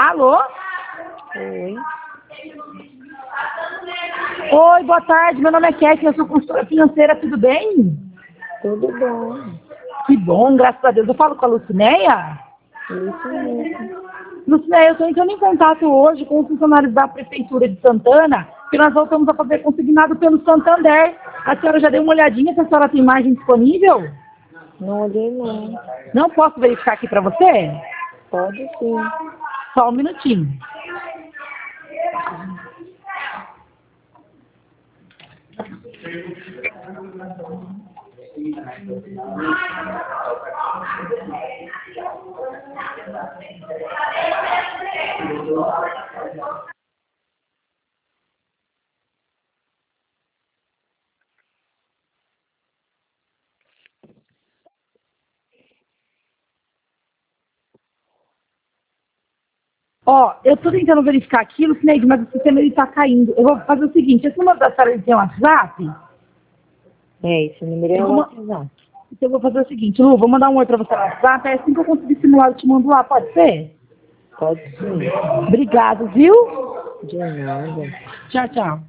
Alô? Oi. Oi, boa tarde. Meu nome é Kate, eu sou consultora financeira, tudo bem? Tudo bom? Que bom, graças a Deus. Eu falo com a Lucinéia? Isso mesmo. Lucinéia, eu estou entrando em contato hoje com os funcionários da Prefeitura de Santana, que nós voltamos a fazer consignado pelo Santander. A senhora já deu uma olhadinha se a senhora tem margem disponível? Não olhei não. Não posso verificar aqui para você? Pode sim. Só um minutinho. Ó, eu estou tentando verificar aqui, Lucineide, mas o sistema está caindo. Eu vou fazer o seguinte, esse número da senhora tem um WhatsApp? Esse número é Eu o vou, WhatsApp. então eu vou fazer o seguinte, Lu, vou mandar um oi para você no WhatsApp, assim que eu conseguir simular, eu te mando lá, pode ser? Pode sim. Obrigado, viu? De nada. Tchau, tchau.